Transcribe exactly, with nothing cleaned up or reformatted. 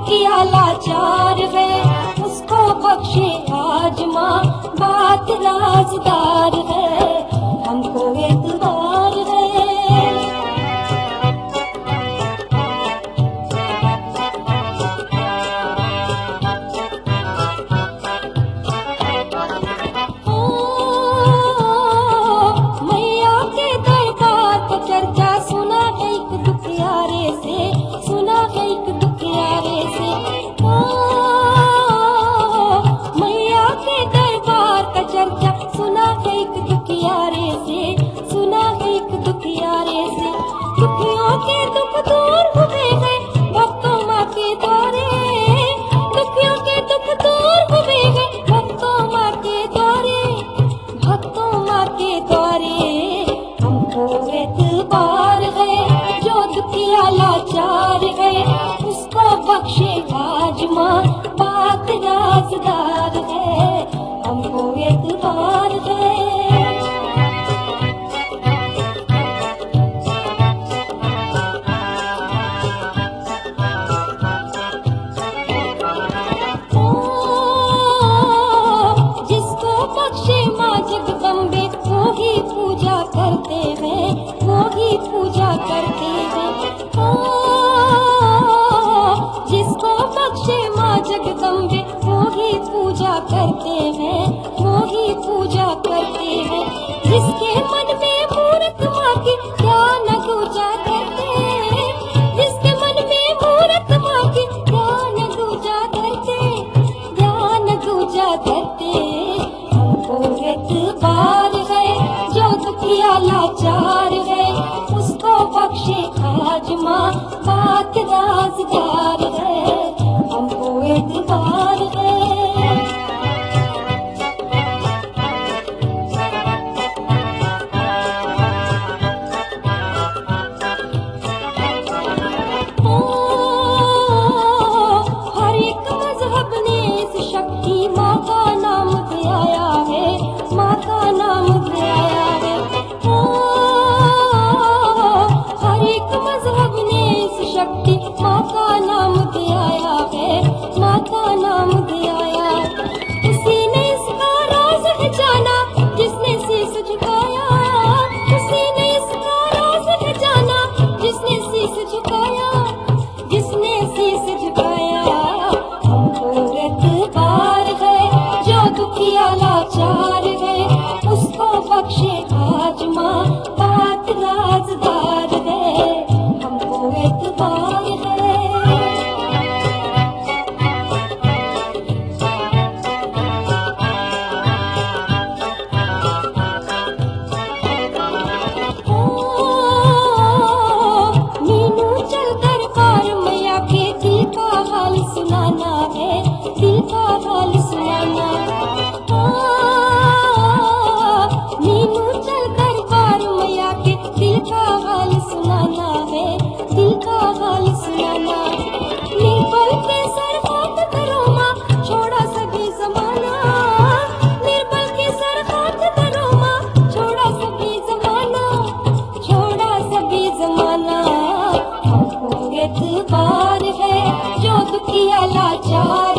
दुखिया लाचार है उसको बख्शे आज माँ, बात राजदार है हमको एतबार है। चर्चा सुना एक दुखियारे से, सुना एक दुखियारे से। ओ मैया के दरबार का चर्चा सुना एक दुखियारे से, सुना एक दुखियारे से। दुखियों के दुख दूर हुए हैं भक्तों माँ के द्वारे, दुखियों के दुख दूर हुए हैं भक्तों माँ के द्वारे, भक्तों माँ के द्वारे। हमको एतबार है जो दुखिया लाचार है उसको बख्शे आज माँ, बात राजदार है हमको एतबार है। जिसको बख्शे माँ जगदम्बे वो ही पूजा करते हैं, वो ही पूजा करते हैं। ओ जिसको बख्शे माँ जगदम्बे वो ही पूजा करते हैं, वो ही पूजा करते हैं। जिसके मन में मूरत माँ की ध्यान दूजा करते हैं, जिसके मन में मूरत माँ की ध्यान दूजा करते, ध्यान दूजा करते। हमको एतबार है जो दुखिया लाचार है उसको बख्शे आज माँ, बात राजदार है हमको एतबार है। ओ हर एक मजहब ने इस शक्ति माँ का नाम दिया है, माँ का नाम दिया है। ओ हर एक मजहब ने इस शक्ति माँ का नाम दिया है, माँ का नाम दिया है। उसी ने इसका राज है जाना जिसने शीश झुकाया, उसी ने इसका राज है जाना जिसने शीश झुकाया, जिसने शीश झुकाया। हमको एतबार है जो दुखिया लाचार है उसको बख्शे आज माँ, बात राजदार है हमको एतबार है। मीनू चल दरबार मैया के दिल का हाल सुनाना है, दिल का हाल सुनाना। मीनू चल दरबार मैया के दिल का हाल सुनाना है, दिल का हाल सुनाना। निर्बल के सर हाथ धरो माँ छोड़ा सभी जमाना, निर्बल के सर हाथ धरो माँ छोड़ा सभी जमाना, छोड़ा सभी जमाना। हमको एतबार है जो दुखिया लाचार